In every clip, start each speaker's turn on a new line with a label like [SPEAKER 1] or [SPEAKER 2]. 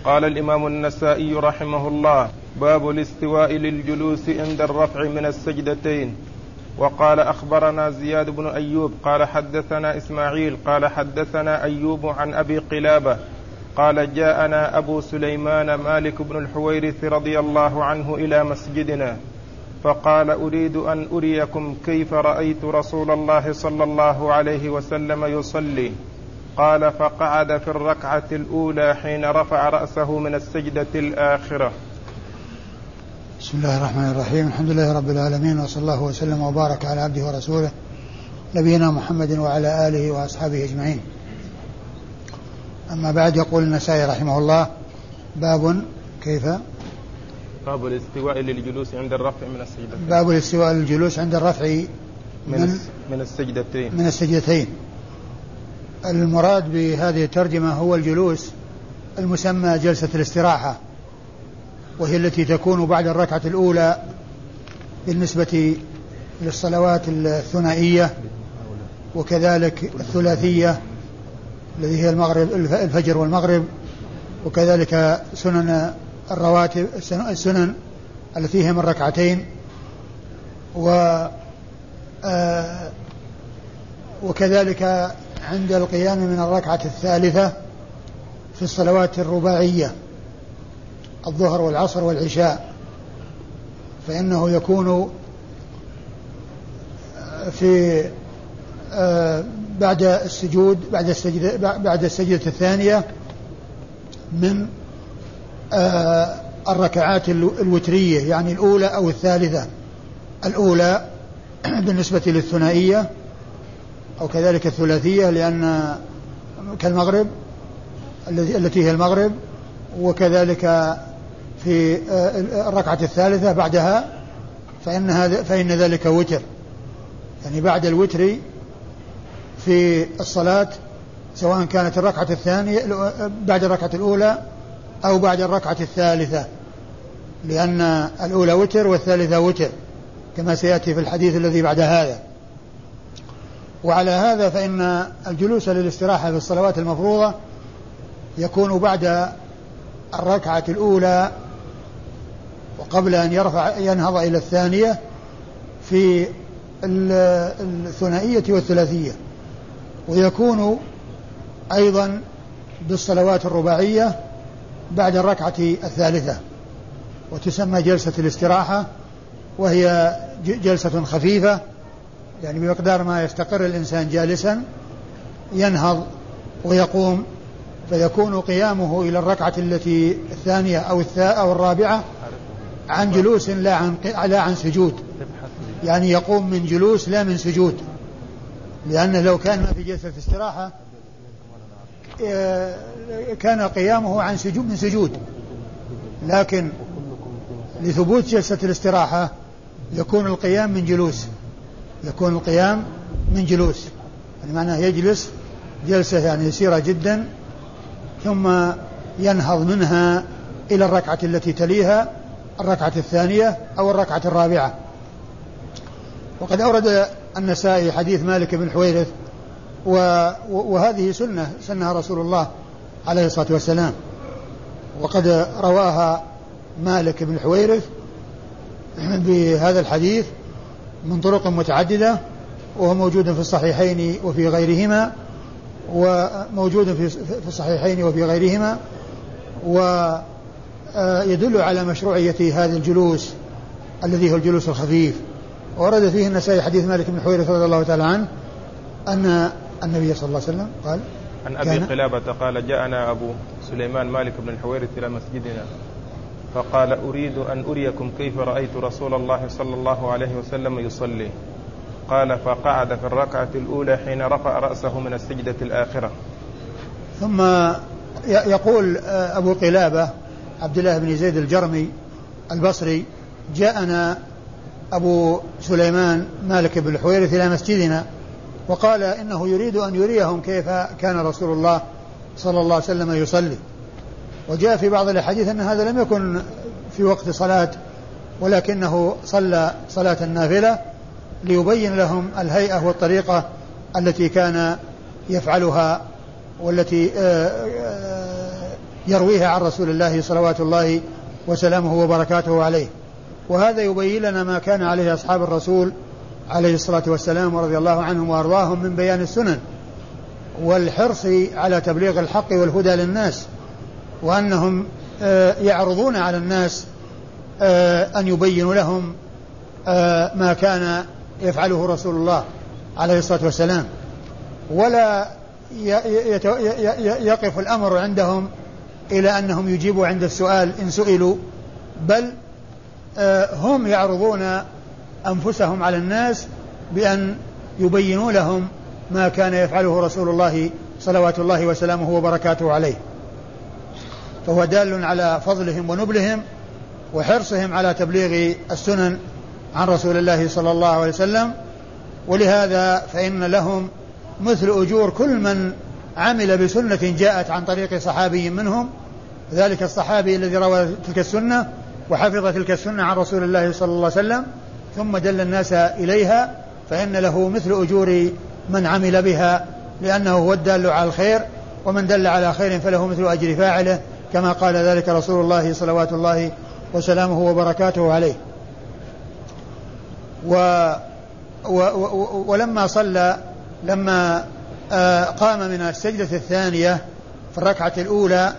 [SPEAKER 1] قال الإمام النسائي رحمه الله: باب الاستواء للجلوس عند الرفع من السجدتين. وقال: أخبرنا زياد بن أيوب قال حدثنا إسماعيل قال حدثنا أيوب عن أبي قلابة قال: جاءنا أبو سليمان مالك بن الحويرث رضي الله عنه إلى مسجدنا فقال: أريد أن أريكم كيف رأيت رسول الله صلى الله عليه وسلم يصلي. قال: فقعد في الركعة الأولى حين رفع رأسه من السجدة الآخرة.
[SPEAKER 2] بسم الله الرحمن الرحيم. الحمد لله رب العالمين، وصلى الله وسلم وبارك على عبده ورسوله نبينا محمد وعلى آله وأصحابه أجمعين. أما بعد، يقول النسائي رحمه الله: باب كيف؟
[SPEAKER 1] باب الاستواء للجلوس عند الرفع من السجدتين.
[SPEAKER 2] باب الاستواء للجلوس عند الرفع
[SPEAKER 1] من
[SPEAKER 2] السجدتين. المراد بهذه الترجمة هو الجلوس المسمى جلسة الاستراحة، وهي التي تكون بعد الركعة الأولى بالنسبة للصلوات الثنائية، وكذلك الثلاثية الذي هي الفجر والمغرب، وكذلك سنن الرواتب السنن التي هي من ركعتين، وكذلك عند القيام من الركعة الثالثة في الصلوات الرباعية الظهر والعصر والعشاء، فإنه يكون في بعد السجدة الثانية من الركعات الوترية، يعني الأولى أو الثالثة. الأولى بالنسبة للثنائية أو كذلك الثلاثية، لأن كالمغرب التي هي المغرب، وكذلك في الركعة الثالثة بعدها فإن ذلك وتر، يعني بعد الوتر في الصلاة، سواء كانت الركعة الثانية بعد الركعة الأولى أو بعد الركعة الثالثة، لأن الأولى وتر والثالثة وتر كما سيأتي في الحديث الذي بعد هذا. وعلى هذا فإن الجلوس للاستراحة في الصلوات المفروضة يكون بعد الركعة الأولى وقبل أن ينهض إلى الثانية في الثنائية والثلاثية، ويكون أيضا بالصلوات الرباعية بعد الركعة الثالثة، وتسمى جلسة الاستراحة، وهي جلسة خفيفة، يعني بمقدار ما يستقر الإنسان جالسا ينهض ويقوم، فيكون قيامه إلى الركعة التي الثانية أو الرابعة عن جلوس لا عن سجود، يعني يقوم من جلوس لا من سجود، لأنه لو كان في جلسة استراحة كان قيامه عن سجود من سجود، لكن لثبوت جلسة الاستراحة يكون القيام من جلوس، يعني معناه يجلس جلسة يعني يسيرة جدا، ثم ينهض منها إلى الركعة التي تليها الركعة الثانية أو الركعة الرابعة. وقد أورد النسائي حديث مالك بن الحويرث، وهذه سنها رسول الله عليه الصلاة والسلام، وقد رواها مالك بن الحويرث بهذا الحديث من طرق متعددة، وهو موجود في الصحيحين وفي غيرهما، ويدل على مشروعية هذا الجلوس الذي هو الجلوس الخفيف. ورد فيه النسائي حديث مالك بن الحويرث رضي الله تعالى عنه أن النبي صلى الله عليه وسلم قال:
[SPEAKER 1] عن أبي قلابة قال: جاءنا أبو سليمان مالك بن الحويرث إلى مسجدنا فقال: أريد أن أريكم كيف رأيت رسول الله صلى الله عليه وسلم يصلي. قال: فقعد في الركعة الأولى حين رفع رأسه من السجدة الآخرة.
[SPEAKER 2] ثم يقول أبو قلابة عبد الله بن زيد الجرمي البصري: جاءنا أبو سليمان مالك بن الحويرث إلى مسجدنا، وقال إنه يريد أن يريهم كيف كان رسول الله صلى الله عليه وسلم يصلي. وجاء في بعض الحديث أن هذا لم يكن في وقت صلاة، ولكنه صلى صلاة النافلة ليبين لهم الهيئة والطريقة التي كان يفعلها والتي يرويها عن رسول الله صلوات الله وسلامه وبركاته عليه. وهذا يبين لنا ما كان عليه أصحاب الرسول عليه الصلاة والسلام ورضي الله عنهم وأرضاهم من بيان السنن والحرص على تبليغ الحق والهدى للناس، وأنهم يعرضون على الناس أن يبينوا لهم ما كان يفعله رسول الله عليه الصلاة والسلام، ولا يقف الأمر عندهم إلى أنهم يجيبوا عند السؤال إن سئلوا، بل هم يعرضون أنفسهم على الناس بأن يبينوا لهم ما كان يفعله رسول الله صلوات الله وسلامه وبركاته عليه. فهو دال على فضلهم ونبلهم وحرصهم على تبليغ السنن عن رسول الله صلى الله عليه وسلم. ولهذا فإن لهم مثل أجور كل من عمل بسنة جاءت عن طريق صحابي منهم، ذلك الصحابي الذي روى تلك السنة وحفظ تلك السنة عن رسول الله صلى الله عليه وسلم ثم دل الناس إليها، فإن له مثل أجور من عمل بها، لأنه هو الدال على الخير، ومن دل على خير فله مثل أجر فاعله، كما قال ذلك رسول الله صلوات الله وسلامه وبركاته عليه. ولما صلى لما قام من السجدة الثانية في الركعة الأولى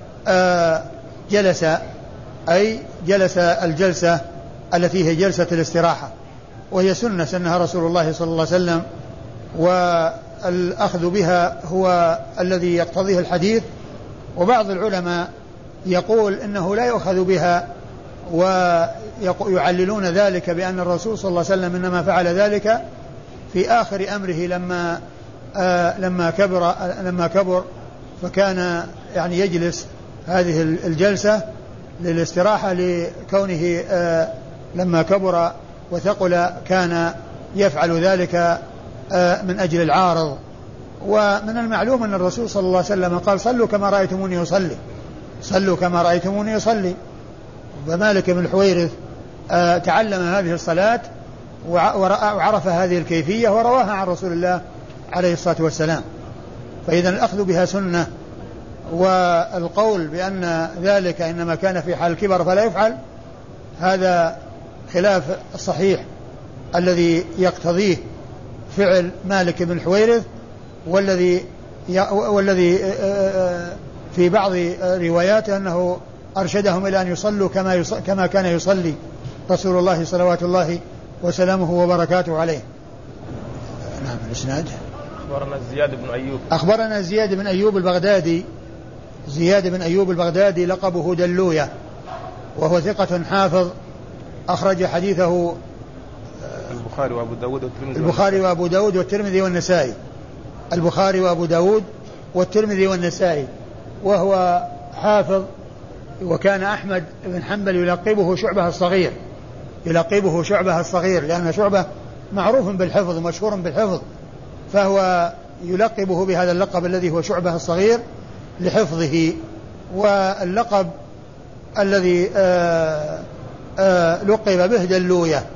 [SPEAKER 2] جلس الجلسة التي هي جلسة الاستراحة، وهي سنها رسول الله صلى الله عليه وسلم، والأخذ بها هو الذي يقتضيه الحديث. وبعض العلماء يقول إنه لا يؤخذ بها، ويعللون ذلك بأن الرسول صلى الله عليه وسلم إنما فعل ذلك في آخر أمره لما كبر فكان يعني يجلس هذه الجلسة للاستراحة، لكونه لما كبر وثقل كان يفعل ذلك من أجل العارض. ومن المعلوم أن الرسول صلى الله عليه وسلم قال صلوا كما رأيتموني يصلي، صلوا كما رأيتموني يصلي. ومالك بن الحويرث تعلم هذه الصلاة وعرف هذه الكيفية ورواها عن رسول الله عليه الصلاة والسلام. فإذا الأخذ بها سنة، والقول بأن ذلك إنما كان في حال الكبر فلا يفعل هذا خلاف الصحيح الذي يقتضيه فعل مالك بن الحويرث، والذي في بعض رواياته أنه أرشدهم إلى أن يصلوا كما كان يصلي رسول الله صلوات الله وسلامه وبركاته عليه. نعم. الإسناد أخبرنا زياد بن أيوب البغدادي. زياد بن أيوب البغدادي لقبه دلوية، وهو ثقة حافظ أخرج حديثه البخاري وأبو داود والترمذي والنسائي. البخاري وأبو داود والترمذي والنسائي، وهو حافظ. وكان أحمد بن حنبل يلقبه شعبة الصغير، لأن شعبة معروف بالحفظ ومشهور بالحفظ، فهو يلقبه بهذا اللقب الذي هو شعبة الصغير لحفظه. واللقب الذي لقب به دلوية،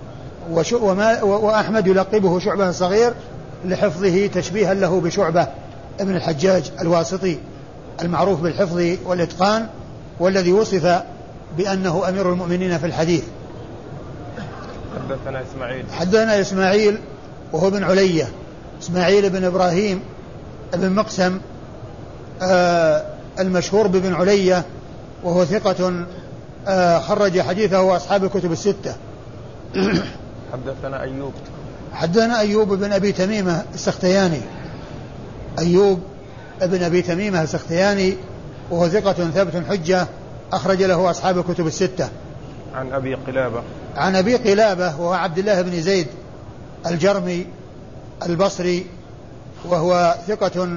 [SPEAKER 2] وأحمد يلقبه شعبة الصغير لحفظه تشبيها له بشعبة ابن الحجاج الواسطي المعروف بالحفظ والإتقان، والذي وصف بأنه أمير المؤمنين في الحديث. حدثنا إسماعيل وهو بن علية، إسماعيل بن إبراهيم بن مقسم المشهور بابن علية، وهو ثقة خرج حديثه أصحاب الكتب الستة. حدثنا أيوب بن أبي تميمة السختياني، أيوب بن أبي تميمة السختياني، وهو ثقة ثابت حجة أخرج له أصحاب الكتب الستة. عن أبي قلابة وهو عبد الله بن زيد الجرمي البصري، وهو ثقة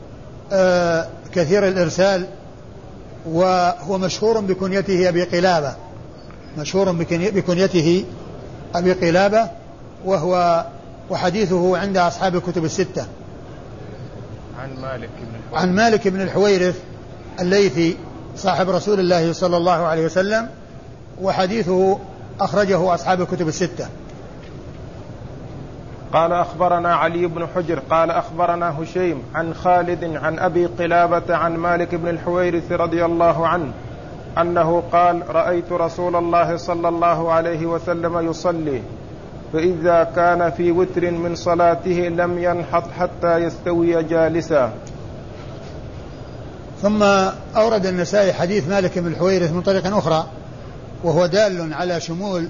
[SPEAKER 2] كثير الإرسال، وهو مشهور بكنيته أبي قلابة، أبي قلابة، وحديثه عند أصحاب الكتب الستة. عن مالك بن الحويرث الليثي صاحب رسول الله صلى الله عليه وسلم، وحديثه أخرجه أصحاب الكتب الستة.
[SPEAKER 1] قال أخبرنا علي بن حجر قال أخبرنا هشيم عن خالد عن أبي قلابة عن مالك بن الحويرث رضي الله عنه أنه قال رأيت رسول الله صلى الله عليه وسلم يصلي فإذا كان في وتر من صلاته لم ينحط حتى يستوي جالسا.
[SPEAKER 2] ثم أورد النسائي حديث مالك بن الحويرث من طريق أخرى وهو دال على شمول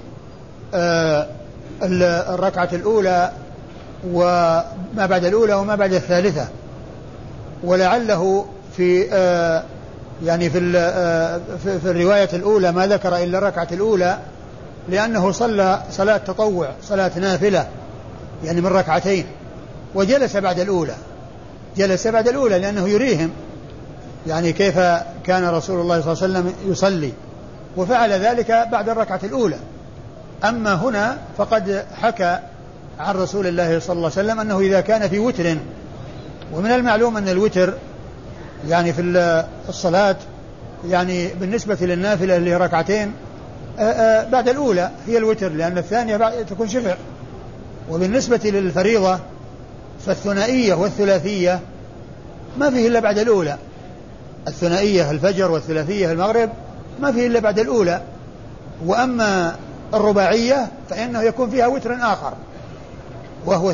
[SPEAKER 2] الركعة الأولى وما بعد الأولى وما بعد الثالثة، ولعله في يعني في الرواية الأولى ما ذكر إلا الركعة الأولى لأنه صلى صلاة تطوع صلاة نافلة يعني من ركعتين وجلس بعد الأولى، جلس بعد الأولى لأنه يريهم يعني كيف كان رسول الله صلى الله عليه وسلم يصلي، وفعل ذلك بعد الركعة الأولى. أما هنا فقد حكى عن رسول الله صلى الله عليه وسلم أنه إذا كان في وتر، ومن المعلوم أن الوتر يعني في الصلاة يعني بالنسبة للنافلة اللي ركعتين بعد الأولى هي الوتر، لأن الثانية تكون شفع. وبالنسبة للفريضة فالثنائية والثلاثية ما فيه إلا بعد الأولى، الثنائية الفجر والثلاثية المغرب ما فيه إلا بعد الأولى. وأما الرباعية فإنه يكون فيها وتر آخر وهو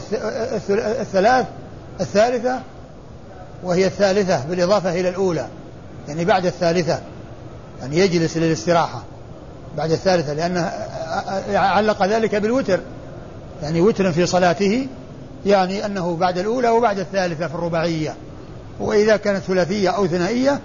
[SPEAKER 2] الثالثة، وهي الثالثة بالإضافة إلى الأولى يعني بعد الثالثة، يعني يجلس للاستراحة بعد الثالثة، لأنه علق ذلك بالوتر يعني وتر في صلاته يعني أنه بعد الأولى وبعد الثالثة في الرباعية. وإذا كانت ثلاثية أو ثنائية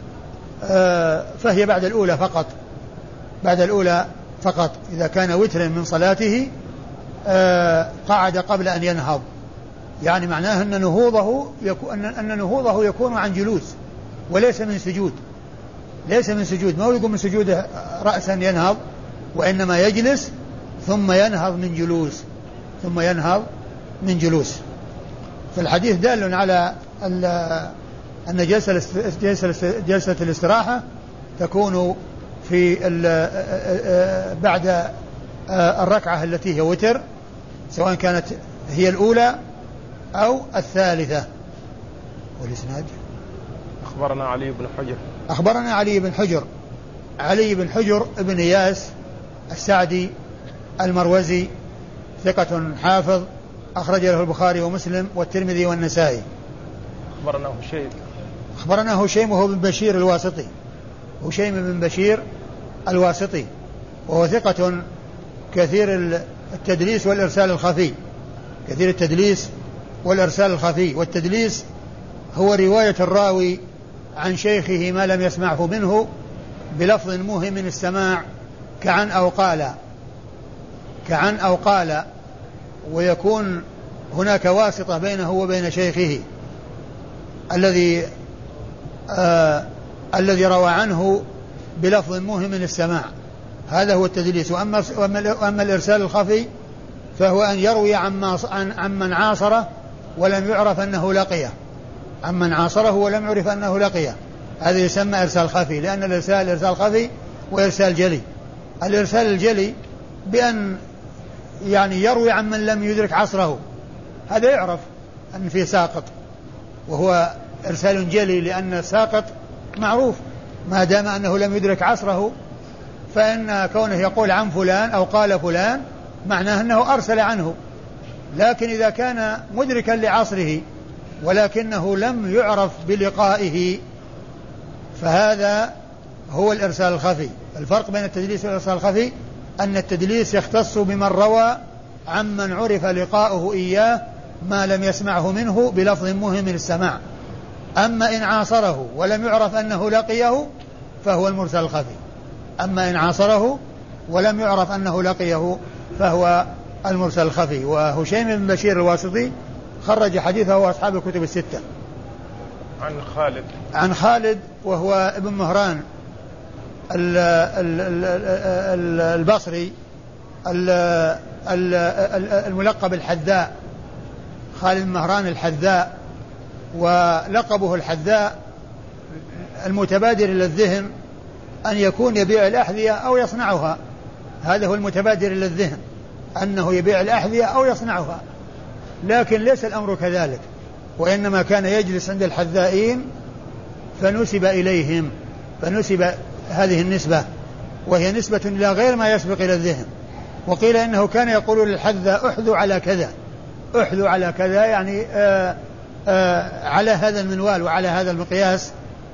[SPEAKER 2] فهي بعد الأولى فقط، بعد الأولى فقط. إذا كان وتر من صلاته قعد قبل أن ينهض، يعني معناه أن نهوضه يكون عن جلوس وليس من سجود، ليس من سجود، ما يقوم من سجوده رأسا ينهض، وإنما يجلس ثم ينهض من جلوس، ثم ينهض من جلوس. فالحديث دال على أن جلسة الاستراحة تكون في بعد الركعة التي هي وتر، سواء كانت هي الأولى أو الثالثة. والإسناد
[SPEAKER 1] أخبرنا علي بن حجر
[SPEAKER 2] أخبرنا علي بن حجر ابن إياس السعدي المروزي ثقة حافظ أخرج له البخاري ومسلم والترمذي والنسائي. أخبرنا هشيم وهو بن بشير الواسطي، هشيم بن بشير الواسطي وهو ثقة كثير التدليس والإرسال الخفي، كثير التدليس والإرسال الخفي. والتدليس هو رواية الراوي عن شيخه ما لم يسمعه منه بلفظ موهم السماع كعن أو قال، ويكون هناك واسطة بينه وبين شيخه الذي روى عنه بلفظ موهم السماع، هذا هو التدليس. وأما الإرسال الخفي فهو أن يروي عمن عاصره ولم يعرف أنه لقيه، عمن عاصره ولم يعرف أنه لقيه، هذا يسمى إرسال خفي. لأن الإرسال إرسال خفي وإرسال جلي. الإرسال الجلي بأن يعني يروي عمن لم يدرك عصره، هذا يعرف أن في ساقط، وهو إرسال جلي لأن الساقط معروف ما دام أنه لم يدرك عصره، فإن كونه يقول عن فلان أو قال فلان معناه أنه أرسل عنه. لكن إذا كان مدركا لعصره ولكنه لم يعرف بلقائه فهذا هو الإرسال الخفي. الفرق بين التدليس والإرسال الخفي أن التدليس يختص بمن روى عمن عرف لقاؤه إياه ما لم يسمعه منه بلفظ موهم السماع. أما إن عاصره ولم يعرف أنه لقيه فهو المرسل الخفي. أما إن عاصره ولم يعرف أنه لقيه فهو المرسل الخفي. وهشيم بن بشير الواسطي خرج حديثه وأصحاب الكتب الستة. عن خالد وهو ابن مهران البصري الملقب الحذاء، خالد بن مهران الحذاء، ولقبه الحذاء المتبادر إلى الذهن أن يكون يبيع الأحذية أو يصنعها، هذا هو المتبادر إلى الذهن أنه يبيع الأحذية أو يصنعها، لكن ليس الأمر كذلك، وإنما كان يجلس عند الحذائين فنسب إليهم، فنسب هذه النسبة، وهي نسبة إلى غير ما يسبق إلى الذهن. وقيل إنه كان يقول للحذاء احذوا على كذا، احذوا على كذا، يعني على هذا المنوال وعلى هذا المقياس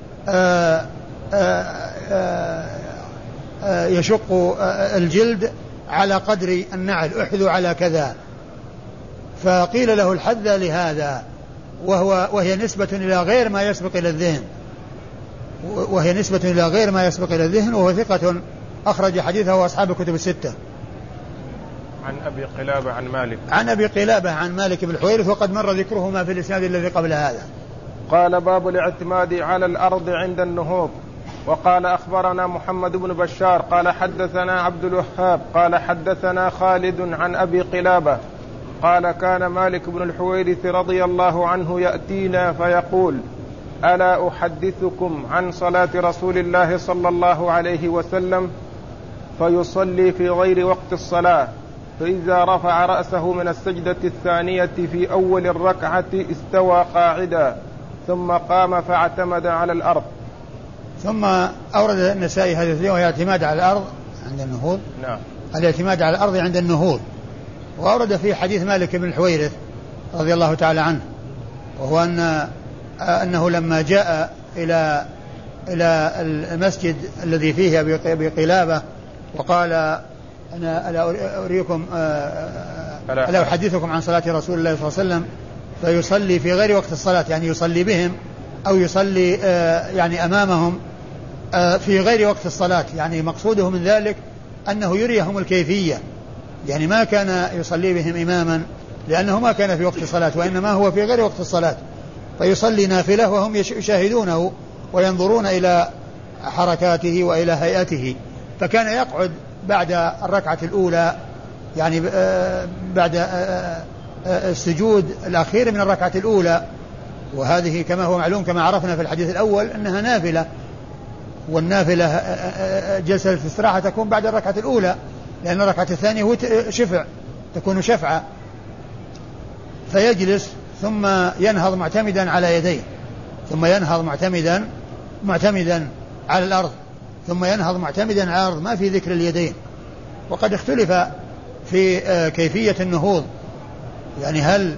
[SPEAKER 2] يشق الجلد على قدر النعل، احذوا على كذا. فقيل له الحذاء لهذا، وهي نسبة إلى غير ما يسبق إلى الذهن، وهي نسبة إلى غير ما يسبق إلى الذهن، وهو ثقة أخرج حديثه وأصحاب الكتب الستة.
[SPEAKER 1] عن أبي قلابة عن مالك،
[SPEAKER 2] عن أبي قلابة عن مالك بن الحويرث، وقد مر ذكرهما في الإسناد الذي قبل هذا.
[SPEAKER 1] قال باب الاعتماد على الأرض عند النهوض. وقال أخبرنا محمد بن بشار قال حدثنا عبد الوهاب قال حدثنا خالد عن أبي قلابة قال كان مالك بن الحويرث رضي الله عنه يأتينا فيقول ألا أحدثكم عن صلاة رسول الله صلى الله عليه وسلم فيصلي في غير وقت الصلاة، فإذا رفع رأسه من السجدة الثانية في أول الركعة استوى قاعدا ثم قام فاعتمد على الأرض.
[SPEAKER 2] ثم أورد النسائي هذا اليوم الاعتماد على الأرض عند النهوض.
[SPEAKER 1] نعم.
[SPEAKER 2] الاعتماد على الأرض عند النهوض. وأورد في حديث مالك بن الحويرث رضي الله تعالى عنه، وهو أنه لما جاء إلى المسجد الذي فيه بقلابة وقال أنا ألا أحدثكم عن صلاة رسول الله صلى الله عليه وسلم فيصلي في غير وقت الصلاة، يعني يصلي بهم أو يصلي يعني أمامهم في غير وقت الصلاة، يعني مقصوده من ذلك أنه يريهم الكيفية، يعني ما كان يصلي بهم إماما لأنه ما كان في وقت الصلاة، وإنما هو في غير وقت الصلاة، فيصلي نافلة وهم يشاهدونه وينظرون إلى حركاته وإلى هيئته. فكان يقعد بعد الركعة الأولى، يعني بعد السجود الأخير من الركعة الأولى، وهذه كما هو معلوم كما عرفنا في الحديث الأول أنها نافلة، والنافلة جلسة الاستراحة تكون بعد الركعة الأولى، لأن الركعة الثانية هو شفع، تكون شفعة، فيجلس ثم ينهض معتمدا على يديه، ثم ينهض معتمدا على الأرض، ثم ينهض معتمدا على الأرض، ما في ذكر اليدين. وقد اختلف في كيفية النهوض، يعني هل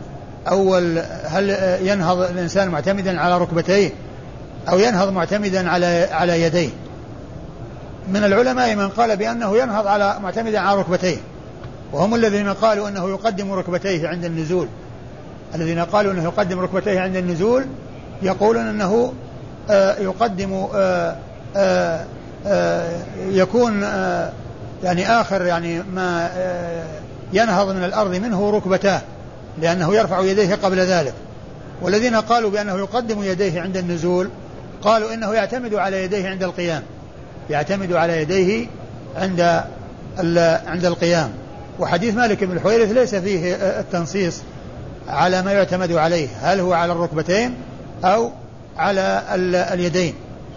[SPEAKER 2] ينهض الإنسان معتمدا على ركبتيه أو ينهض معتمدا على يديه. من العلماء من قال بأنه ينهض معتمدا على ركبتيه، وهم الذين قالوا أنه يقدم ركبتيه عند النزول. الذين قالوا أنه يقدم ركبتيه عند النزول يقولون أنه يقدم يكون يعني آخر يعني ما ينهض من الأرض منه ركبتاه، لأنه يرفع يديه قبل ذلك. والذين قالوا بأنه يقدم يديه عند النزول قالوا إنه يعتمد على يديه عند القيام، يعتمد على يديه عند القيام. وحديث مالك بن الحويرث ليس فيه التنصيص على ما يعتمد عليه، هل هو على الركبتين أو على اليدين.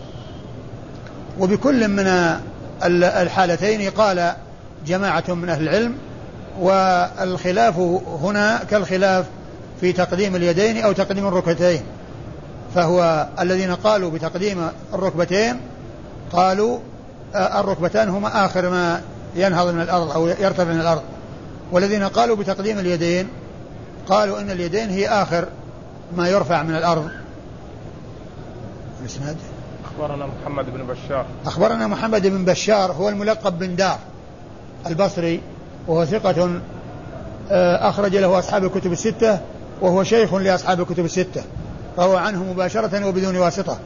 [SPEAKER 2] وبكل من الحالتين قال جماعة من أهل العلم، والخلاف هنا كالخلاف في تقديم اليدين أو تقديم الركبتين. فهو الذين قالوا بتقديم الركبتين قالوا الركبتان هما آخر ما ينهض من الأرض أو يرتفع من الأرض، والذين قالوا بتقديم اليدين قالوا إن اليدين هي آخر ما يرفع من الأرض. الإسناد
[SPEAKER 1] أخبرنا محمد بن بشار.
[SPEAKER 2] أخبرنا محمد بن بشار هو الملقب بن دار البصري، وهو ثقة أخرج له أصحاب الكتب الستة، وهو شيخ لأصحاب الكتب الستة، روى عنه مباشرة وبدون واسطة.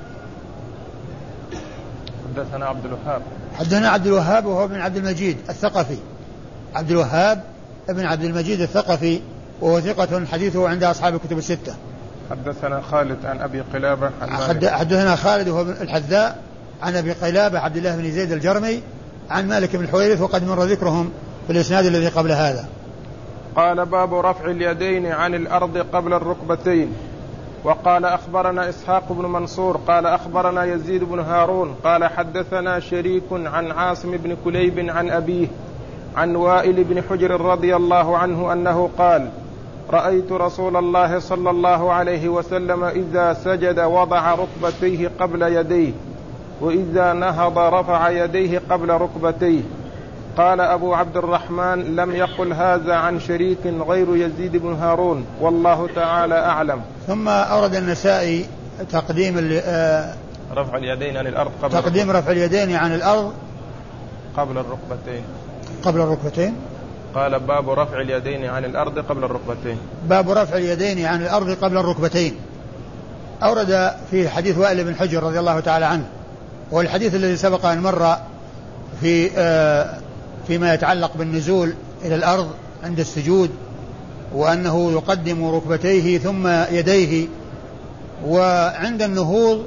[SPEAKER 1] حدثنا عبد الوهاب.
[SPEAKER 2] حدثنا عبد الوهاب وهو ابن عبد المجيد الثقفي، عبد الوهاب ابن عبد المجيد الثقفي، وهو ثقة حديثه عند أصحاب الكتب الستة.
[SPEAKER 1] حدثنا خالد عن أبي قلابة عن
[SPEAKER 2] حدثنا خالد وهو الحذاء عن أبي قلابة عبد الله بن زيد الجرمي عن مالك بن الحويرث، وقد مر ذكرهم في الإسناد الذي قبل هذا.
[SPEAKER 1] قال باب رفع اليدين عن الأرض قبل الركبتين. وقال أخبرنا إسحاق بن منصور قال أخبرنا يزيد بن هارون قال حدثنا شريك عن عاصم بن كليب عن أبيه عن وائل بن حجر رضي الله عنه أنه قال رأيت رسول الله صلى الله عليه وسلم إذا سجد وضع ركبتيه قبل يديه، وإذا نهض رفع يديه قبل ركبتيه. قال أبو عبد الرحمن: لم يقل هذا عن شريك غير يزيد بن هارون، والله تعالى أعلم.
[SPEAKER 2] ثم أورد النسائي تقديم
[SPEAKER 1] رفع اليدين عن الأرض
[SPEAKER 2] رفع اليدين عن الأرض قبل الركبتين.
[SPEAKER 1] قال: باب رفع اليدين عن الأرض قبل الركبتين.
[SPEAKER 2] باب رفع اليدين عن الأرض قبل الركبتين. أورد في حديث وائل بن حجر رضي الله تعالى عنه، والحديث الذي سبق أن مر فيما يتعلق بالنزول إلى الأرض عند السجود، وأنه يقدم ركبتيه ثم يديه، وعند النهوض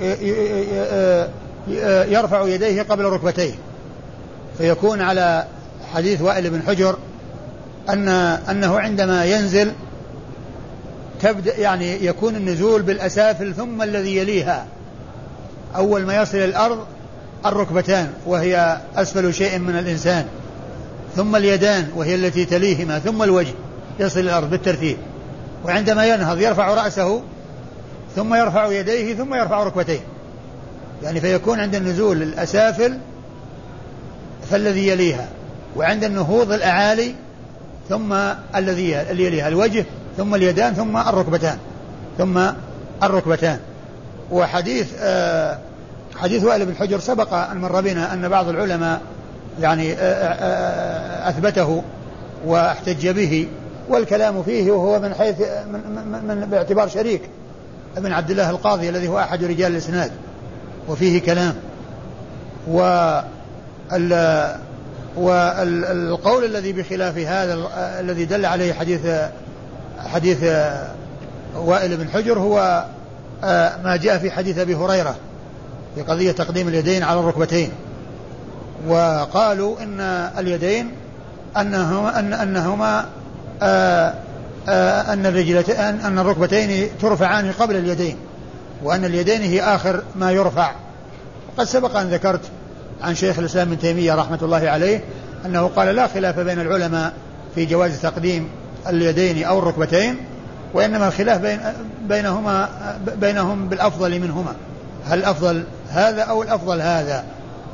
[SPEAKER 2] يرفع يديه قبل ركبتيه. فيكون على حديث وائل بن حجر أنه عندما ينزل تبدأ يعني يكون النزول بالأسافل ثم الذي يليها. أول ما يصل الأرض الركبتان وهي أسفل شيء من الإنسان، ثم اليدان وهي التي تليهما، ثم الوجه يصل الأرض بالترتيب. وعندما ينهض يرفع رأسه ثم يرفع يديه ثم يرفع ركبتيه، يعني فيكون عند النزول الأسافل فالذي يليها، وعند النهوض الأعالي ثم الذي يليها الوجه، ثم اليدان، ثم الركبتان. وحديث حديث وائل بن حجر سبق أن مر بنا أن بعض العلماء يعني أثبته واحتج به، والكلام فيه وهو من حيث من باعتبار شريك ابن عبد الله القاضي الذي هو أحد رجال الإسناد، وفيه كلام. والقول الذي بخلاف هذا الذي دل عليه حديث وائل بن حجر هو ما جاء في حديث أبي هريرة في قضية تقديم اليدين على الركبتين. وقالوا إن اليدين أن الركبتين ترفعان قبل اليدين، وأن اليدين هي آخر ما يرفع. وقد سبق أن ذكرت عن شيخ الإسلام ابن تيمية رحمة الله عليه أنه قال لا خلاف بين العلماء في جواز تقديم اليدين أو الركبتين، وإنما الخلاف بينهم بالأفضل منهما، هل الأفضل هذا أو الأفضل هذا.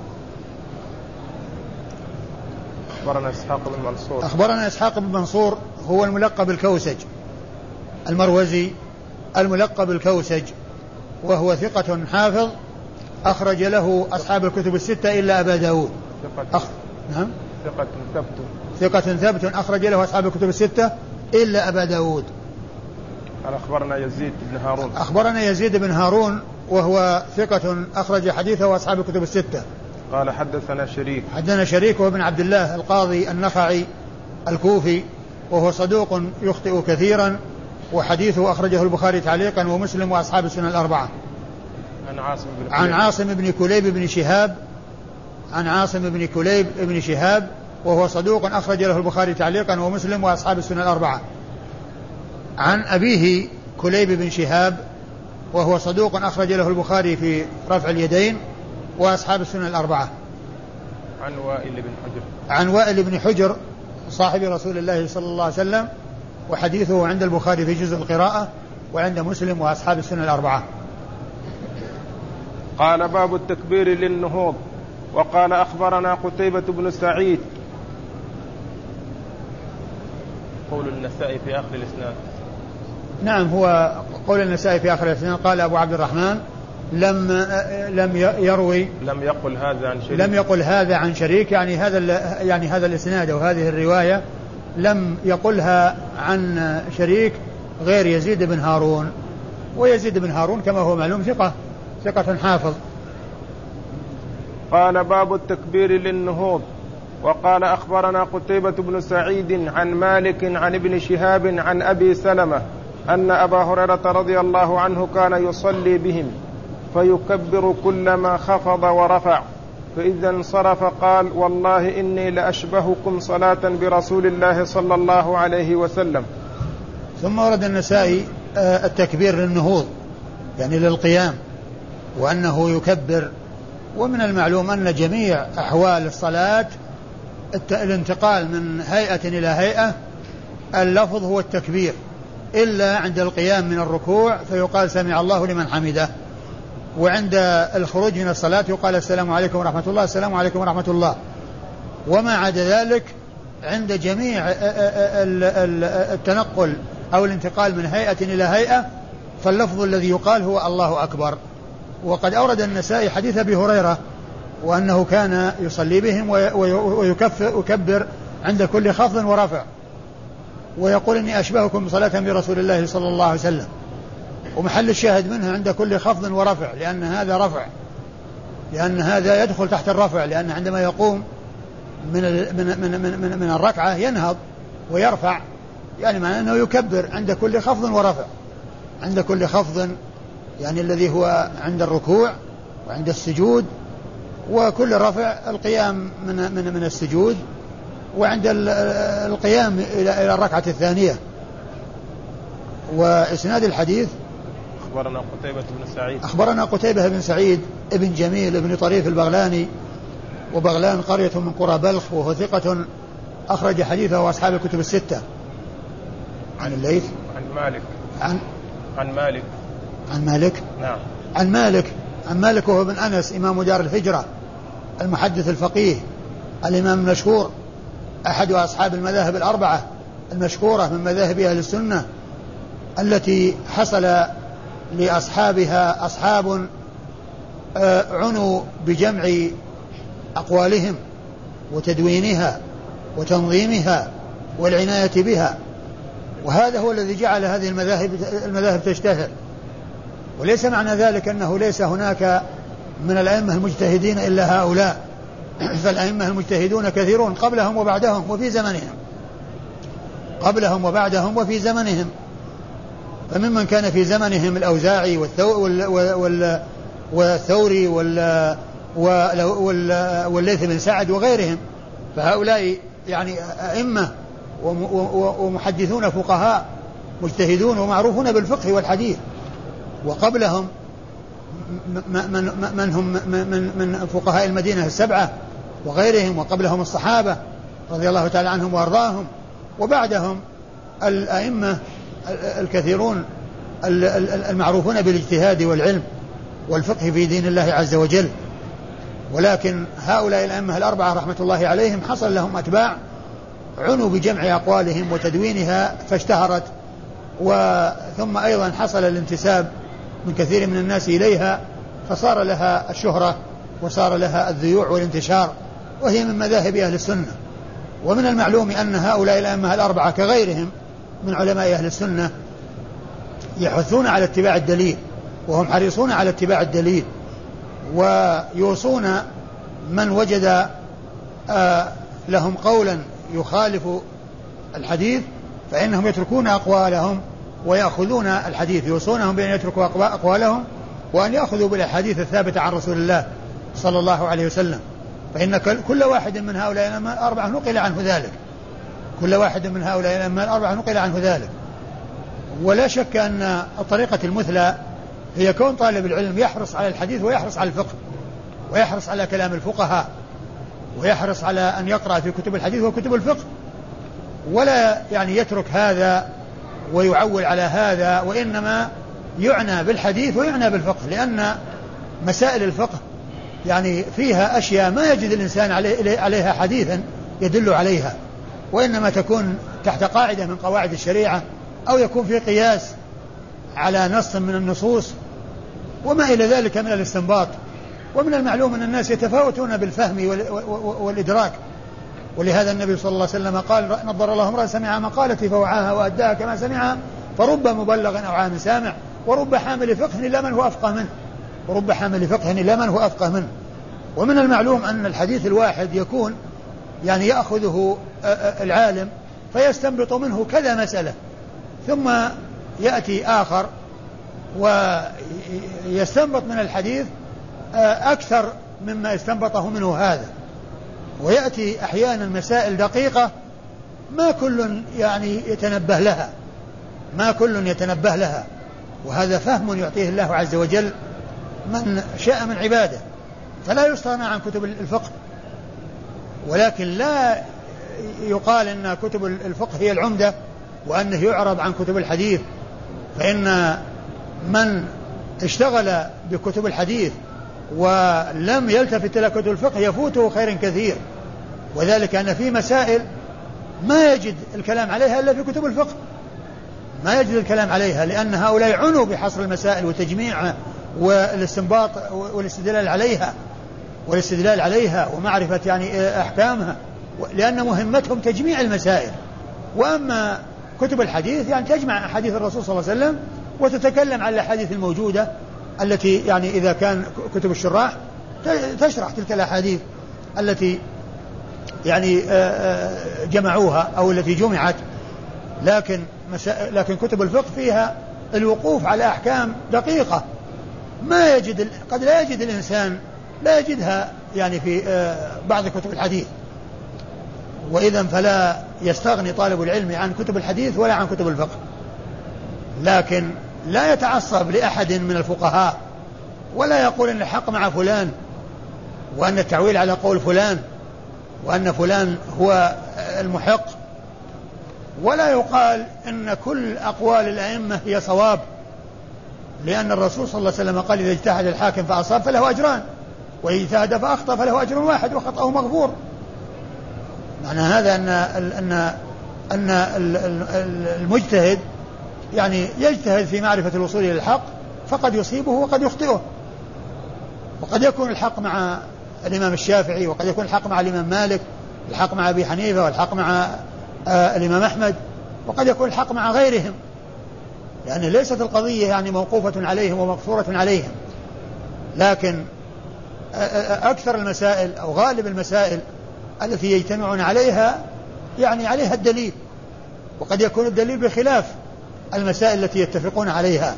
[SPEAKER 2] أخبرنا إسحاق بن منصور هو الملقب الكوسج المروزي الملقب الكوسج، وهو ثقة حافظ أخرج له أصحاب الكتب الستة إلا أبا داود. نعم ثقة ثبت أخرج له أصحاب الكتب الستة إلا أبا داود. أخبرنا يزيد بن هارون وهو ثقة أخرج حديثه أصحاب الكتب الستة.
[SPEAKER 1] قال حدثنا
[SPEAKER 2] شريك وابن عبد الله القاضي النخعي الكوفي، وهو صدوق يخطئ كثيرا، وحديثه أخرجه البخاري تعليقا ومسلم وأصحاب السنن الأربعة. عن عاصم بن كليب بن شهاب وهو صدوق أخرج له البخاري تعليقا ومسلم وأصحاب السنن الأربعة. عن أبيه كليب بن شهاب وهو صدوق أخرج له البخاري في رفع اليدين وأصحاب السنن الأربعة. عن وائل بن حجر صاحب رسول الله صلى الله عليه وسلم، وحديثه عند البخاري في جزء القراءة وعند مسلم وأصحاب السنن الأربعة.
[SPEAKER 1] قال: باب التكبير للنهوض. وقال: أخبرنا قتيبة بن سعيد. قول النسائي في آخر الإسناد.
[SPEAKER 2] نعم، هو قول النسائي في آخر الإسناد. قال أبو عبد الرحمن: لم يقل هذا عن شريك، يعني هذا الإسناد وهذه الرواية لم يقلها عن شريك غير يزيد بن هارون، ويزيد بن هارون كما هو معلوم ثقة حافظ.
[SPEAKER 1] قال: باب التكبير للنهوض. وقال: أخبرنا قتيبة بن سعيد عن مالك عن ابن شهاب عن أبي سلمة أن أبا هريرة رضي الله عنه كان يصلي بهم فيكبر كلما خفض ورفع، فإذا انصرف قال: والله إني لأشبهكم صلاة برسول الله صلى الله عليه وسلم.
[SPEAKER 2] ثم ورد النسائي التكبير للنهوض يعني للقيام، وأنه يكبر. ومن المعلوم أن جميع أحوال الصلاة الانتقال من هيئة إلى هيئة اللفظ هو التكبير إلا عند القيام من الركوع فيقال سمع الله لمن حمده، وعند الخروج من الصلاة يقال السلام عليكم ورحمة الله، السلام عليكم ورحمة الله. وما عدا ذلك عند جميع التنقل أو الانتقال من هيئة إلى هيئة فاللفظ الذي يقال هو الله أكبر. وقد أورد النسائي حديث أبي هريرة وأنه كان يصلي بهم ويكبر عند كل خفض ورفع، ويقول إني أشبهكم بصلاة برسول الله صلى الله عليه وسلم. ومحل الشاهد منه عند كل خفض ورفع، لأن هذا رفع، لأن هذا يدخل تحت الرفع، لأن عندما يقوم من الركعة ينهض ويرفع، يعني معناه أنه يكبر عند كل خفض ورفع، عند كل خفض يعني الذي هو عند الركوع وعند السجود، وكل رفع القيام من السجود، وعند القيام إلى الركعة الثانية. وإسناد الحديث أخبرنا قتيبة بن سعيد ابن جميل ابن طريف البغلاني، وبغلان قرية من قرى بلخ، وهو ثقة أخرج حديثه وأصحاب الكتب الستة. عن الليث عن مالك
[SPEAKER 1] نعم
[SPEAKER 2] عن مالك وهو بن أنس إمام دار الهجرة المحدث الفقيه الإمام المشهور، أحد أصحاب المذاهب الأربعة المشهورة من مذاهب أهل السنة، التي حصل لأصحابها أصحاب عنوا بجمع أقوالهم وتدوينها وتنظيمها والعناية بها، وهذا هو الذي جعل هذه المذاهب تشتهر. وليس معنى ذلك أنه ليس هناك من الأئمة المجتهدين إلا هؤلاء، فالأئمة المجتهدون كثيرون قبلهم وبعدهم وفي زمنهم، فممن كان في زمنهم الأوزاعي والثوري والليث بن سعد وغيرهم، فهؤلاء يعني أئمة ومحدثون فقهاء مجتهدون ومعروفون بالفقه والحديث. وقبلهم من هم من فقهاء المدينة السبعة وغيرهم، وقبلهم الصحابة رضي الله تعالى عنهم وأرضاهم، وبعدهم الأئمة الكثيرون المعروفون بالاجتهاد والعلم والفقه في دين الله عز وجل. ولكن هؤلاء الأئمة الأربعة رحمة الله عليهم حصل لهم أتباع عنوا بجمع أقوالهم وتدوينها فاشتهرت، ثم أيضا حصل الانتساب من كثير من الناس إليها فصار لها الشهرة وصار لها الذيوع والانتشار، وهي من مذاهب أهل السنة. ومن المعلوم أن هؤلاء الأئمة الأربعة كغيرهم من علماء أهل السنة يحثون على اتباع الدليل، وهم حريصون على اتباع الدليل، ويوصون من وجد لهم قولا يخالف الحديث فإنهم يتركون أقوالهم ويأخذون الحديث، يوصونهم بأن يتركوا أقوالهم وأن يأخذوا بالأحاديث الثابتة عن رسول الله صلى الله عليه وسلم. فإن كل واحد من هؤلاء الأئمة الأربعة نقل عنه ذلك، ولا شك أن الطريقة المثلى هي كون طالب العلم يحرص على الحديث ويحرص على الفقه ويحرص على كلام الفقهاء ويحرص على أن يقرأ في كتب الحديث وكتب الفقه، ولا يعني يترك هذا ويعول على هذا، وإنما يعنى بالحديث ويعنى بالفقه، لأن مسائل الفقه يعني فيها أشياء ما يجد الإنسان عليها حديثا يدل عليها، وإنما تكون تحت قاعدة من قواعد الشريعة، أو يكون في قياس على نص من النصوص وما إلى ذلك من الاستنباط. ومن المعلوم أن الناس يتفاوتون بالفهم والإدراك، ولهذا النبي صلى الله عليه وسلم قال: نضر الله امرأ سمع مقالتي فوعاها وأداها كما سمعها، فرب مبلغ أو عام سامع، ورب حامل فقه إلا من هو أفقه منه. ومن المعلوم أن الحديث الواحد يكون يعني يأخذه العالم فيستنبط منه كذا مسألة، ثم يأتي آخر ويستنبط من الحديث أكثر مما استنبطه منه هذا، ويأتي أحيانا مسائل دقيقة ما كل يعني يتنبه لها، وهذا فهم يعطيه الله عز وجل من شاء من عباده. فلا يستغنى عن كتب الفقه، ولكن لا يقال أن كتب الفقه هي العمدة وأنه يعرض عن كتب الحديث، فإن من اشتغل بكتب الحديث ولم يلتفت إلى كتب الفقه يفوته خير كثير، وذلك أن في مسائل ما يجد الكلام عليها إلا في كتب الفقه، ما يجد الكلام عليها، لأن هؤلاء عنوا بحصر المسائل وتجميعها والاستنباط والاستدلال عليها ومعرفة يعني أحكامها، لأن مهمتهم تجميع المسائل. وأما كتب الحديث يعني تجمع أحاديث الرسول صلى الله عليه وسلم وتتكلم عن الأحاديث الموجودة التي يعني إذا كان كتب الشراح تشرح تلك الأحاديث التي يعني جمعوها أو التي جمعت. لكن كتب الفقه فيها الوقوف على أحكام دقيقة قد لا يجد الإنسان لا يجدها يعني في بعض كتب الحديث، وإذا فلا يستغني طالب العلم عن كتب الحديث ولا عن كتب الفقه، لكن لا يتعصب لأحد من الفقهاء ولا يقول أن الحق مع فلان وأن التعويل على قول فلان وأن فلان هو المحق، ولا يقال أن كل أقوال الأئمة هي صواب، لأن الرسول صلى الله عليه وسلم قال إذا اجتهد الحاكم فأصاب فله أجران، وإذا اجتهد فأخطأ فله أجر واحد وخطأه مغفور. معنى هذا أن المجتهد يعني يجتهد في معرفة الوصول إلى الحق، فقد يصيبه وقد يخطئه، وقد يكون الحق مع الإمام الشافعي، وقد يكون الحق مع الإمام مالك، الحق مع أبي حنيفة، والحق مع الإمام أحمد، وقد يكون الحق مع غيرهم، لأن ليست القضية يعني موقوفة عليهم ومقصورة عليهم. لكن أكثر المسائل أو غالب المسائل التي يجتمعون عليها يعني عليها الدليل، وقد يكون الدليل بخلاف المسائل التي يتفقون عليها،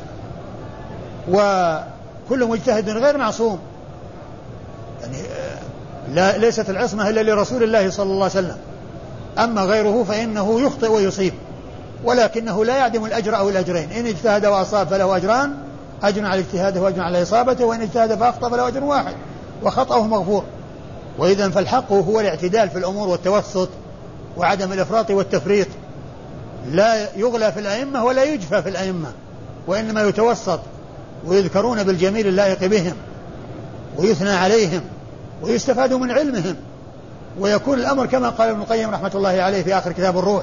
[SPEAKER 2] وكل مجتهد غير معصوم، يعني ليست العصمة إلا لرسول الله صلى الله عليه وسلم، أما غيره فإنه يخطئ ويصيب، ولكنه لا يعدم الأجر أو الأجرين، إن اجتهد وأصاب فله أجران، أجر على اجتهاده وأجر على إصابته، وإن اجتهد فأخطأ فله أجر واحد وخطأه مغفور. وإذا فالحق هو الاعتدال في الأمور والتوسط وعدم الإفراط والتفريط، لا يغلى في الأئمة ولا يجفى في الأئمة، وإنما يتوسط ويذكرون بالجميل اللائق بهم ويثنى عليهم ويستفاد من علمهم، ويكون الأمر كما قال ابن القيم رحمة الله عليه في آخر كتاب الروح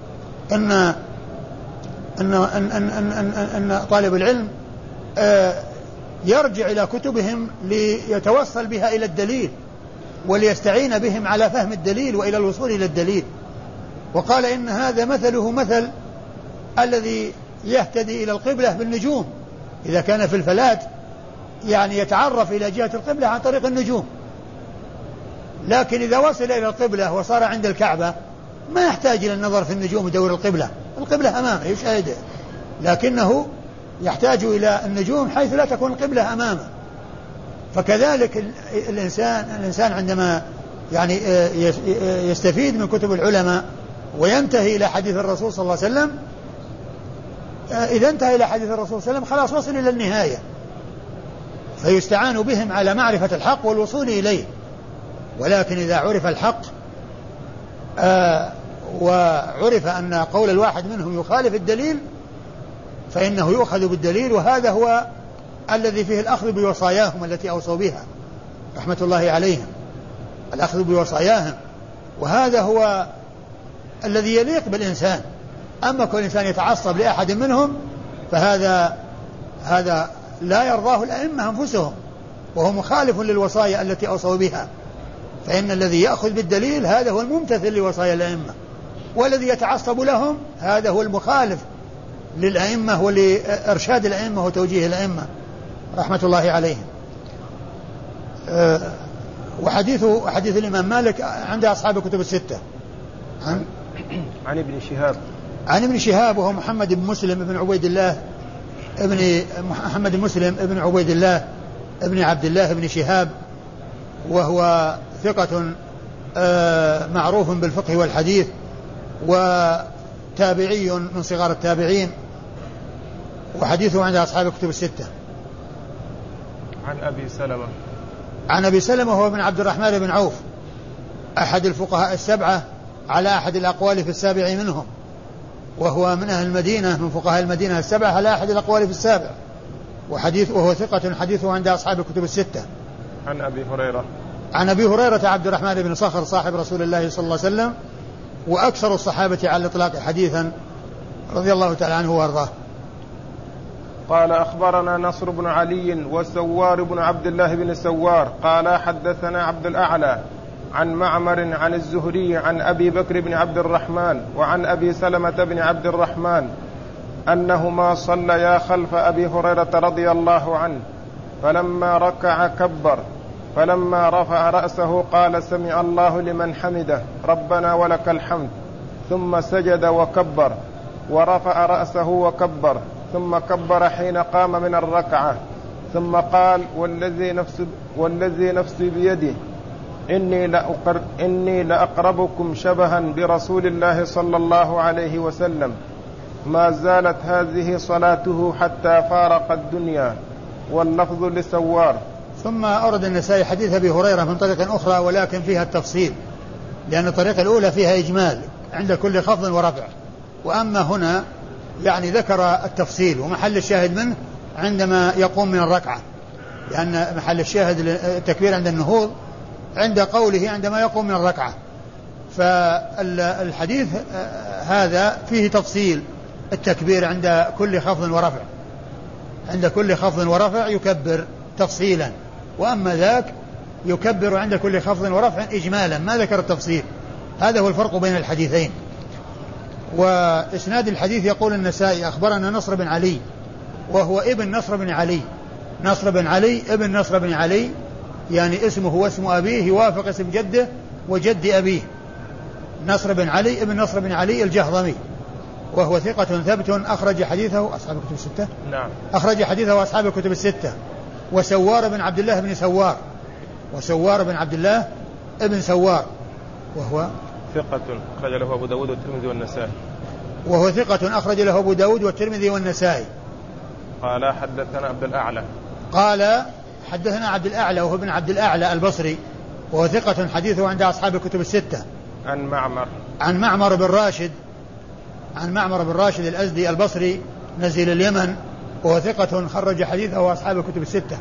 [SPEAKER 2] أن طالب العلم يرجع إلى كتبهم ليتوصل بها إلى الدليل وليستعين بهم على فهم الدليل وإلى الوصول إلى الدليل. وقال إن هذا مثله مثل الذي يهتدي إلى القبلة بالنجوم، إذا كان في الفلات يعني يتعرف إلى جهة القبلة عن طريق النجوم، لكن إذا وصل إلى القبلة وصار عند الكعبة ما يحتاج إلى النظر في النجوم ودور القبلة أمامه يشاهده، لكنه يحتاج إلى النجوم حيث لا تكون القبلة أمامه. فكذلك الإنسان عندما يعني يستفيد من كتب العلماء وينتهي إلى حديث الرسول صلى الله عليه وسلم، إذا انتهى إلى حديث الرسول صلى الله عليه وسلم خلاص وصل إلى النهاية، فيستعان بهم على معرفة الحق والوصول إليه. ولكن إذا عرف الحق وعرف أن قول الواحد منهم يخالف الدليل فإنه يؤخذ بالدليل، وهذا هو الذي فيه الأخذ بوصاياهم التي أوصوا بها رحمة الله عليهم، الأخذ بوصاياهم، وهذا هو الذي يليق بالإنسان. أما كل إنسان يتعصب لأحد منهم فهذا لا يرضاه الأئمة أنفسهم، وهو مخالف للوصايا التي أوصوا بها، فإن الذي يأخذ بالدليل هذا هو الممتثل لوصايا الأئمة، والذي يتعصب لهم هذا هو المخالف للأئمة ولإرشاد الأئمة وتوجيه الأئمة رحمة الله عليهم. وحديث الإمام مالك عند أصحاب الكتب الستة
[SPEAKER 1] عن ابن شهاب وهو محمد بن مسلم بن عبيد الله محمد بن مسلم بن عبيد الله ابن عبد الله بن شهاب، وهو ثقة معروف بالفقه والحديث، وتابعي من صغار التابعين، وحديثه عند أصحاب الكتب الستة. عن أبي سلمة هو بن عبد الرحمن بن عوف أحد الفقهاء السبعة على أحد الأقوال في السابع منهم،
[SPEAKER 2] وهو من أهل المدينة من فقهاء المدينة السبعة على أحد الأقوال في السابع، وهو ثقة حديثه عند أصحاب الكتب الستة. عن أبي هريرة عبد الرحمن بن صخر صاحب رسول الله صلى الله عليه وسلم وأكثر الصحابة على الإطلاق حديثا رضي الله تعالى عنه وارضاه.
[SPEAKER 1] قال أخبرنا نصر بن علي وسوار بن عبد الله بن سوار قال حدثنا عبد الأعلى عن معمر عن الزهري عن أبي بكر بن عبد الرحمن وعن أبي سلمة بن عبد الرحمن أنهما صليا خلف أبي هريرة رضي الله عنه، فلما ركع كبر، فلما رفع رأسه قال سمع الله لمن حمده ربنا ولك الحمد، ثم سجد وكبر ورفع رأسه وكبر، ثم كبر حين قام من الركعة، ثم قال والذي نفسي بيده إني لأقربكم شبها برسول الله صلى الله عليه وسلم، ما زالت هذه صلاته حتى فارق الدنيا، واللفظ لسوار.
[SPEAKER 2] ثم أورد النسائي حديث أبي هريرة من طريق أخرى ولكن فيها التفصيل، لأن الطريقة الأولى فيها إجمال عند كل خفض ورفع، وأما هنا يعني ذكر التفصيل، ومحل الشاهد منه عندما يقوم من الركعة، لأن محل الشاهد التكبير عند النهوض عند قوله عندما يقوم من الركعة. فالحديث هذا فيه تفصيل التكبير عند كل خفض ورفع، عند كل خفض ورفع يكبر تفصيلا، وأما ذاك يكبر عند كل خفض ورفع إجمالا ما ذكر التفصيل. هذا هو الفرق بين الحديثين. وإسناد الحديث يقول النسائي أخبرنا نصر بن علي وهو ابن نصر بن علي، نصر بن علي ابن نصر بن علي، يعني اسمه واسم أبيه يوافق اسم جده وجد أبيه، نصر بن علي ابن نصر بن علي الجهضمي، وهو ثقة ثبت أخرج حديثه أصحاب الكتب الستة.
[SPEAKER 1] نعم.
[SPEAKER 2] أخرج حديثه أصحاب الكتب الستة. وسوار بن عبد الله بن سوار، وسوار بن عبد الله ابن سوار وهو
[SPEAKER 1] ثقة أخرج له أبو داود والترمذي والنسائي،
[SPEAKER 2] وهو ثقة أخرج له أبو داود والترمذي والنسائي.
[SPEAKER 1] قال حدثنا عبد الأعلى،
[SPEAKER 2] قال حدثنا عبد الأعلى وهو ابن عبد الأعلى البصري، وهو ثقة حديثه عند أصحاب الكتب الستة. عن معمر بن راشد، عن معمر بن راشد الأزدي البصري نزيل اليمن، وهو ثقة خرج حديثه أصحاب الكتب الستة.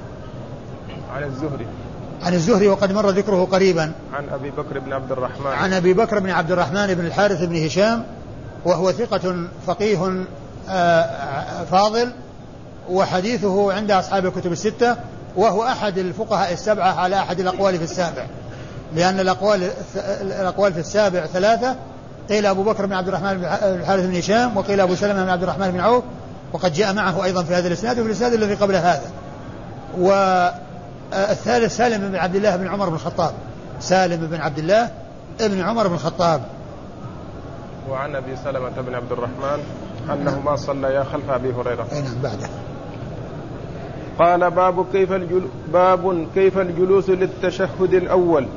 [SPEAKER 2] عن الزهري وقد مر ذكره قريبا.
[SPEAKER 1] عن أبي بكر بن عبد الرحمن،
[SPEAKER 2] عن أبي بكر بن عبد الرحمن بن الحارث بن هشام، وهو ثقة فقيه فاضل، وحديثه عند أصحاب الكتب الستة، وهو أحد الفقهاء السبعة على أحد الأقوال في السابع، لأن الأقوال في السابع ثلاثة، قيل أبو بكر بن عبد الرحمن بن الحارث بن هشام، وقيل أبو سلمة بن عبد الرحمن بن عوف، وقد جاء معه أيضا في هذا الإسناد وفي الإسناد الذي قبل هذا. والثالث سالم بن عبد الله بن عمر بن الخطاب، سالم بن عبد الله بن عمر بن الخطاب.
[SPEAKER 1] وعن أبي سلمة بن عبد الرحمن أنهما صليا خلف أبي هريرة.
[SPEAKER 2] نعم بعده.
[SPEAKER 1] قال باب كيف الجلوس للتشهد الأول.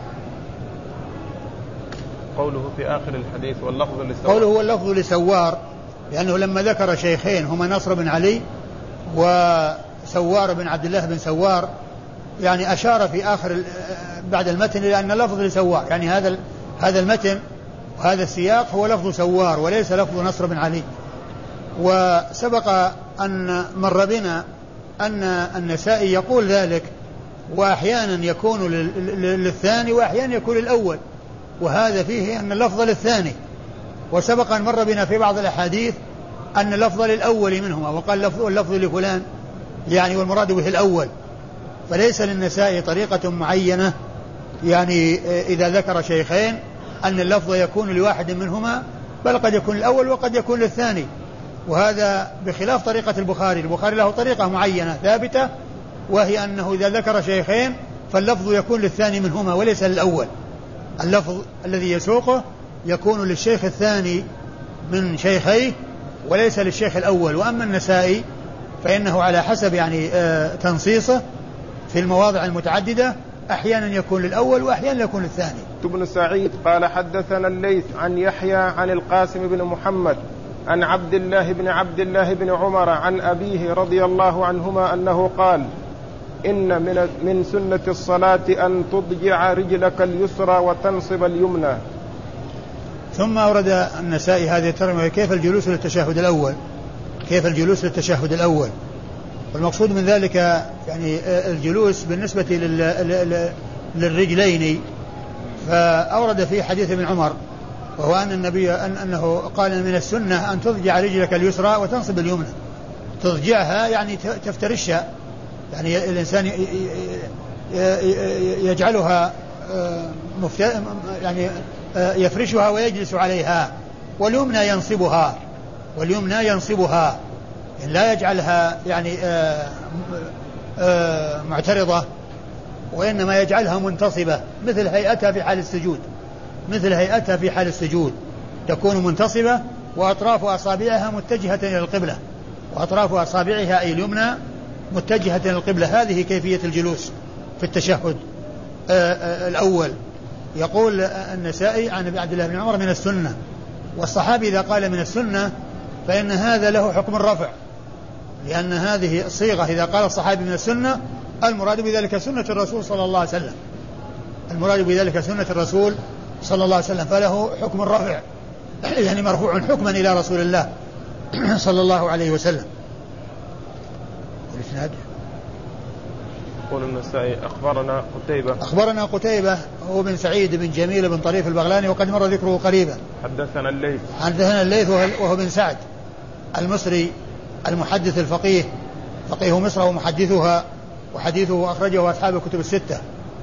[SPEAKER 1] قوله في آخر الحديث واللفظ لسوار،
[SPEAKER 2] قوله واللفظ لسوار، لأنه لما ذكر شيخين هما نصر بن علي وسوار بن عبد الله بن سوار، يعني أشار في آخر بعد المتن إلى أن اللفظ لسوار، يعني هذا المتن وهذا السياق هو لفظ سوار وليس لفظ نصر بن علي. وسبق أن مر بنا أن النسائي يقول ذلك، وأحيانا يكون للثاني وأحيانا يكون للأول، وهذا فيه أن اللفظ للثاني. وسبق أن مر بنا في بعض الأحاديث أن اللفظ للأول منهما، وقال اللفظ لفلان يعني والمراد به الأول. فليس للنسائي طريقة معينة، يعني إذا ذكر شيخين أن اللفظ يكون لواحد منهما، بل قد يكون الأول وقد يكون للثاني، وهذا بخلاف طريقة البخاري. البخاري له طريقة معينة ثابتة، وهي أنه إذا ذكر شيخين فاللفظ يكون للثاني منهما وليس للأول. اللفظ الذي يسوقه يكون للشيخ الثاني من شيخيه وليس للشيخ الأول. وأما النسائي فإنه على حسب يعني تنصيصه في المواضع المتعددة، أحيانا يكون للأول وأحيانا يكون للثاني.
[SPEAKER 1] ابن سعيد قال حدثنا الليث عن يحيى عن القاسم بن محمد عن عبد الله بن عمر عن أبيه رضي الله عنهما أنه قال إن من سنة الصلاة أن تضجع رجلك اليسرى وتنصب اليمنى.
[SPEAKER 2] ثم أورد النسائي هذه الترجمة كيف الجلوس للتشهد الأول، كيف الجلوس للتشهد الأول. والمقصود من ذلك يعني الجلوس بالنسبة للرجلين. فأورد في حديث ابن عمر وهو أن النبي أنه قال من السنة أن تضجع رجلك اليسرى وتنصب اليمنى. تضجعها يعني تفترشها، يعني الإنسان يجعلها يعني يفرشها ويجلس عليها، واليمنى ينصبها، واليمنى ينصبها يعني لا يجعلها يعني معترضة، وإنما يجعلها منتصبة مثل هيئتها في حال السجود، مثل هيئتها في حال السجود تكون منتصبة وأطراف أصابعها متجهة إلى القبلة، وأطراف أصابعها أي اليمنى متجهة إلى القبلة. هذه كيفية الجلوس في التشهد الأول. يقول النسائي عن عبد الله بن عمر من السنة، والصحابي إذا قال من السنة فإن هذا له حكم الرفع، لأن هذه الصيغة إذا قال الصحابي من السنة المراد بذلك سنة الرسول صلى الله عليه وسلم، المراد بذلك سنة الرسول صلى الله عليه وسلم، فله حكم الرفع يعني مرفوع حكما إلى رسول الله صلى الله عليه وسلم. والإسناد
[SPEAKER 1] يقول النسائي أخبرنا
[SPEAKER 2] قتيبة هو بن سعيد بن جميل بن طريف البغلاني وقد مر ذكره قريبا. حدثنا الليث وهو بن سعد المصري المحدث الفقيه، فقيه مصر ومحدثها، وحديثه أخرجه أصحاب الكتب الستة.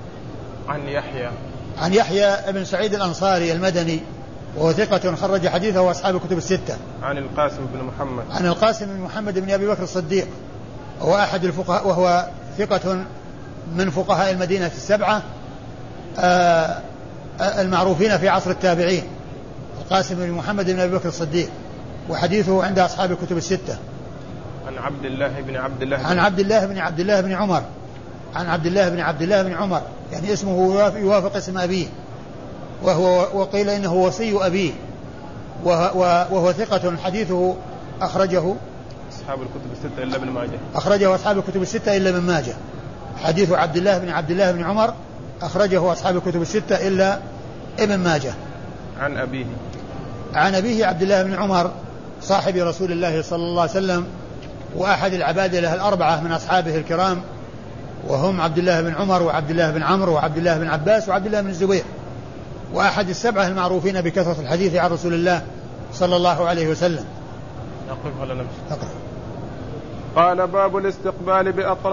[SPEAKER 2] عن يحيى بن سعيد الأنصاري المدني وهو ثقة خرج حديثه أصحاب الكتب الستة.
[SPEAKER 1] عن القاسم بن محمد
[SPEAKER 2] بن أبي بكر الصديق وهو أحد الفقهاء، وهو ثقة من فقهاء المدينة السبعة المعروفين في عصر التابعين، القاسم بن محمد بن أبي بكر الصديق، وحديثه عند أصحاب الكتب الستة.
[SPEAKER 1] عن عبد الله بن عبد الله بن عمر يعني اسمه يوافق اسم أبيه، وقيل إنه وصي أبيه، وهو ثقة حديثه أخرجه أصحاب الكتب الستة إلا ابن ماجه.
[SPEAKER 2] أخرجه أصحاب الكتب الستة إلا ابن ماجه. حديث عبد الله بن عمر أخرجه أصحاب الكتب الستة إلا ابن ماجه. عن أبيه عبد الله بن عمر صاحب رسول الله صلى الله عليه وسلم، وأحد العبادلة الأربعة من أصحابه الكرام، وهم عبد الله بن عمر وعبد الله بن عمرو وعبد الله بن عباس وعبد الله بن الزبير، وأحد السبعة المعروفين بكثرة الحديث عن رسول الله صلى الله عليه وسلم.
[SPEAKER 1] نقف ولا نمشي؟ قال باب الاستقبال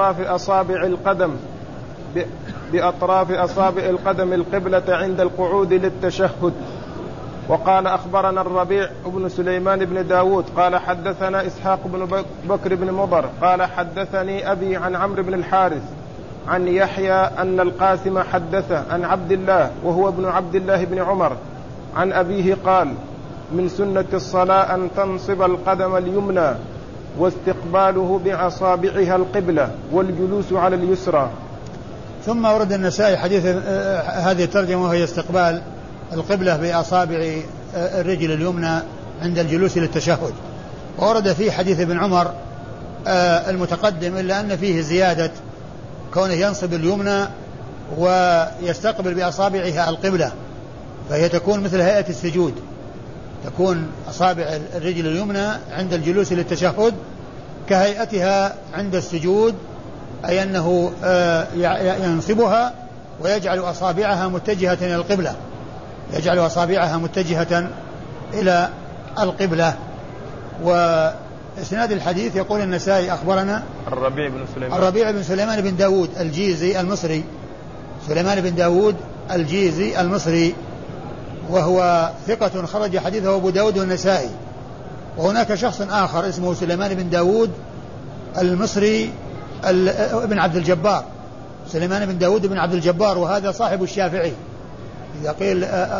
[SPEAKER 1] بأطراف أصابع القدم القبلة عند القعود للتشهد. وقال أخبرنا الربيع بن سليمان بن داود قال حدثنا إسحاق بن بكر بن مضر قال حدثني أبي عن عمرو بن الحارث عن يحيى أن القاسم حدثه عن عبد الله وهو ابن عبد الله بن عمر عن أبيه قال من سنة الصلاة أن تنصب القدم اليمنى واستقباله بأصابعها القبلة والجلوس على اليسرى.
[SPEAKER 2] ثم ورد النسائي حديث هذه الترجمة وهي استقبال القبلة بأصابع الرجل اليمنى عند الجلوس للتشهد. وورد فيه حديث ابن عمر المتقدم، إلا أن فيه زيادة كونه ينصب اليمنى ويستقبل بأصابعها القبلة، فهي تكون مثل هيئة السجود، تكون أصابع الرجل اليمنى عند الجلوس للتشهد كهيئتها عند السجود، أي أنه ينصبها ويجعل أصابعها متجهة إلى القبلة، يجعل أصابعها متجهة إلى القبلة. وإسناد الحديث يقول النسائي أخبرنا الربيع بن سليمان بن داود الجيزي المصري، سليمان بن داود الجيزي المصري، وهو ثقة خرج حديثه أبو داود والنسائي. وهناك شخص آخر اسمه سليمان بن داود المصري ابن عبد الجبار، سليمان بن داود بن عبد الجبار، وهذا صاحب الشافعي. إذا قيل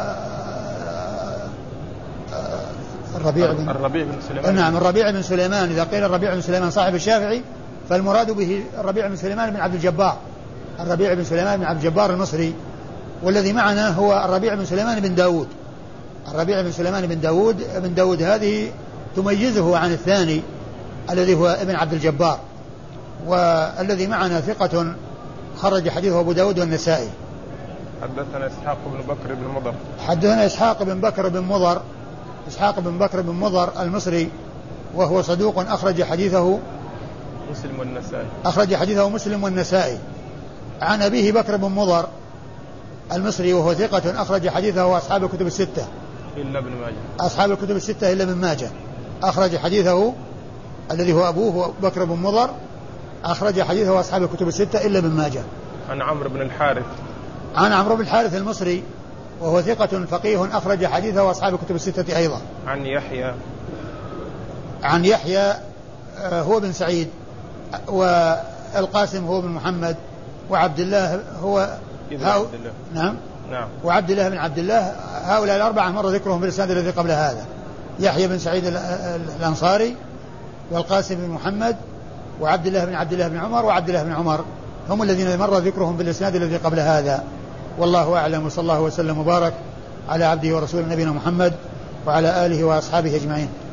[SPEAKER 2] الربيع بن سليمان، نعم الربيع بن سليمان، إذا قيل الربيع بن سليمان صاحب الشافعي فالمراد به الربيع بن سليمان بن عبد الجبار، الربيع بن سليمان بن عبد الجبار المصري. والذي معنا هو الربيع بن سليمان بن داود، الربيع بن سليمان بن داود هذه تميزه عن الثاني الذي هو ابن عبد الجبار. والذي معنا ثقة خرج حديثه أبو داود والنسائي.
[SPEAKER 1] حدثنا إسحاق بن بكر بن مضر.
[SPEAKER 2] حدثنا إسحاق بن بكر بن مضر. إسحاق بن بكر بن مضر المصري وهو صدوق أخرج حديثه
[SPEAKER 1] مسلم والنسائي.
[SPEAKER 2] أخرج حديثه مسلم والنسائي. عن أبيه بكر بن مضر المصري وهو ثقة أخرج حديثه أصحاب الكتب الستة
[SPEAKER 1] إلا ابن ماجه.
[SPEAKER 2] أصحاب الكتب الستة إلا ابن ماجه أخرج حديثه الذي هو أبوه بكر بن مضر أخرج حديثه أصحاب الكتب الستة إلا ابن ماجه.
[SPEAKER 1] عن عمرو بن الحارث.
[SPEAKER 2] عن عمرو بن الحارث المصري وهو ثقة فقيه أخرج حديثه أصحاب الكتب الستة أيضا.
[SPEAKER 1] عن يحيى.
[SPEAKER 2] عن يحيى هو بن سعيد والقاسم هو بن محمد وعبد الله هو نعم وعبد الله بن عبد الله. هؤلاء الأربعة مر ذكرهم بالإسناد الذي قبل هذا. يحيى بن سعيد الأنصاري والقاسم بن محمد وعبد الله بن عبد الله بن عمر وعبد الله بن عمر هم الذين مر ذكرهم بالإسناد الذي قبل هذا. والله أعلم وصلى الله وسلم وبارك على عبده ورسوله نبينا محمد وعلى آله وأصحابه أجمعين.